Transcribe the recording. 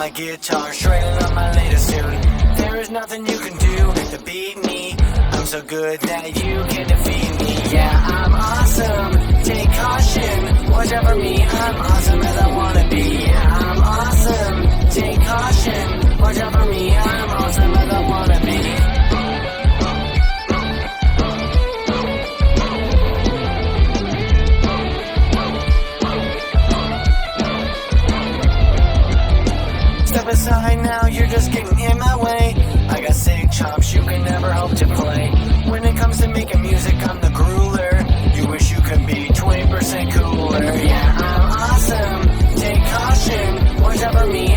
my guitar, shredding on my latest tune. There is nothing you can do to beat me. I'm so good that you can defeat me. Yeah, I'm awesome, take caution. Watch out for me, I'm awesome as I wanna be. Yeah, I'm awesome, take caution. Watch out for me, I'm awesome as I wanna be. Step aside now, you're just getting in my way. I got sick chops you can never hope to play. When it comes to making music, I'm the grueler. You wish you could be 20% cooler. Yeah, I'm awesome, take caution. Watch out for me,